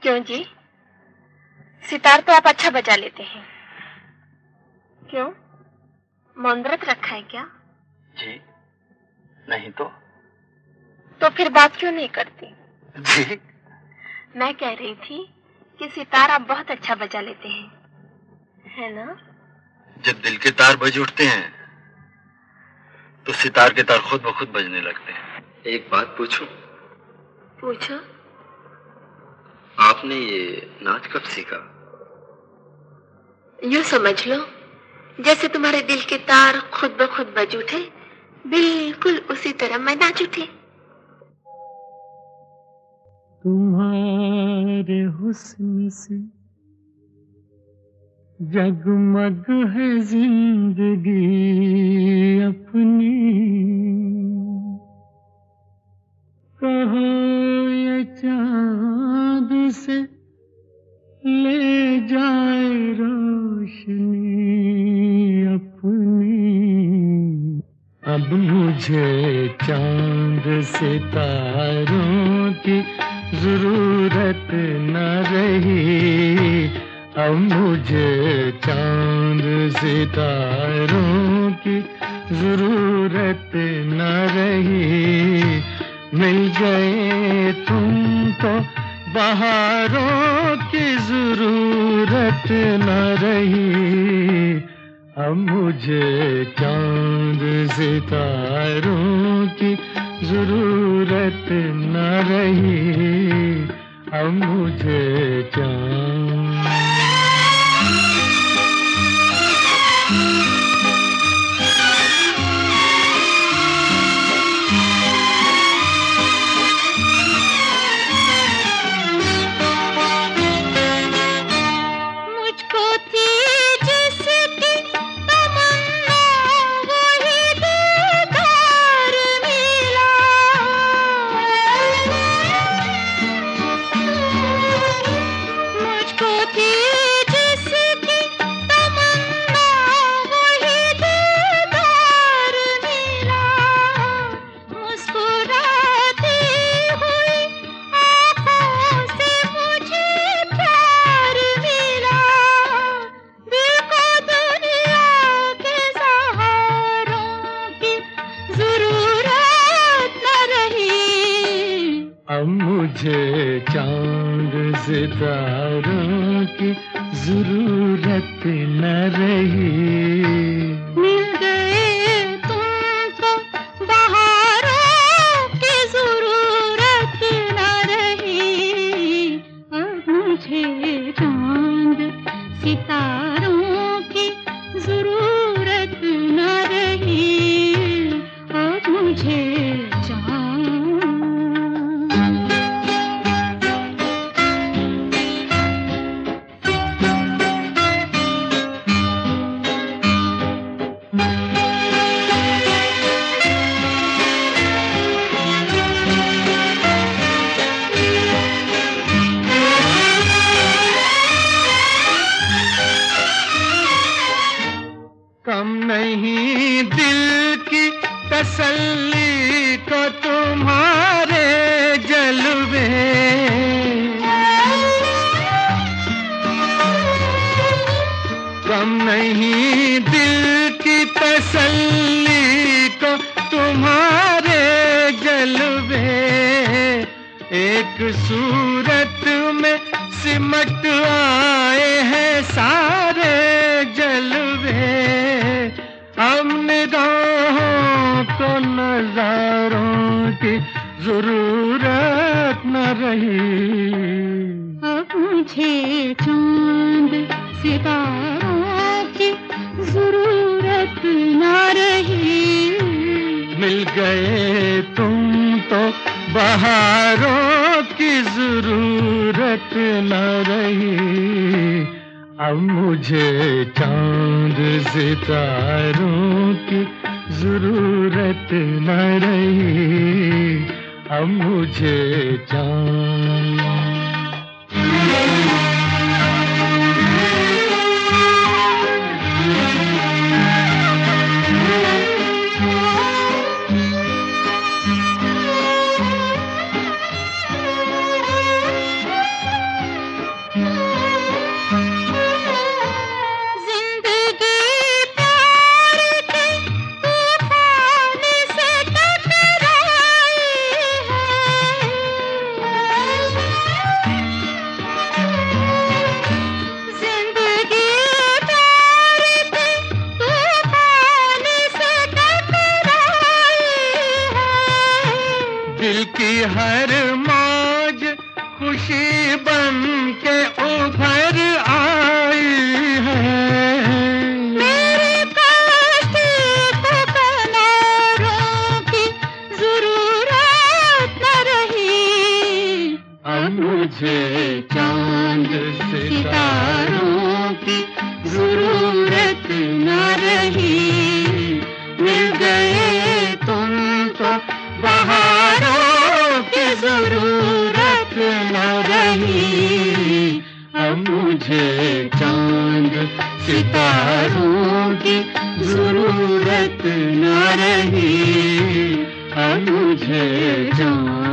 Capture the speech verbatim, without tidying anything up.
क्यों जी? सितार तो आप अच्छा बजा लेते हैं। क्यों, मौन व्रत रखा है क्या? जी नहीं तो। तो फिर बात क्यों नहीं करती? जी मैं कह रही थी कि सितार आप बहुत अच्छा बजा लेते हैं, है ना? जब दिल के तार बज उठते हैं तो सितार के तार खुद ब खुद बजने लगते हैं। एक बात पूछूं? पूछो। आपने ये नाच कब सीखा? यूं समझ लो जैसे तुम्हारे दिल के तार खुद ब खुद बज उठे, बिल्कुल उसी तरह मैं नाच उठी। तुम्हारे हुस्न से जगमग है जिंदगी अपनी, कहो ये चाँद से ले जाए रोशनी अपनी। अब मुझे चाँद सितारों की जरूरत न रही, अब मुझे चाँद सितारों की जरूरत न रही। मिल गए तुम तो बहारों की जरूरत न रही, अब मुझे चाँद सितारों की जरूरत न रही, अब मुझे चाँद। अब मुझे चाँद सितारों की जरूरत न रही। मिल गए तुम तो बहारों की जरूरत न रही, अब मुझे चाँद सितारों की जरूरत न रही, अब मुझे चाँद। कम नहीं दिल की तसल्ली को तुम्हारे जलवे, कम नहीं दिल की तसल्ली को तुम्हारे जलवे। एक सूरत में सिमट आए हैं सारे जलवे, अब निगाहों को नजारों की जरूरत न रही, अब मुझे चाँद सितारों की जरूरत न रही। मिल गए तुम तो बहारों की जरूरत न रही, अब मुझे चाँद सितारों की जरूरत न रही, अब मुझे चाँद। खुशी बन के उभर आई है। मेरे काशी को किनारों की जरूरत न रही। अब मुझे चांद सितारों की जरूरत न रही। मिल गए तुम तो बहारों की जरूरत न रही। अब मुझे चांद सितारों की जरूरत न रही। अब मुझे चांद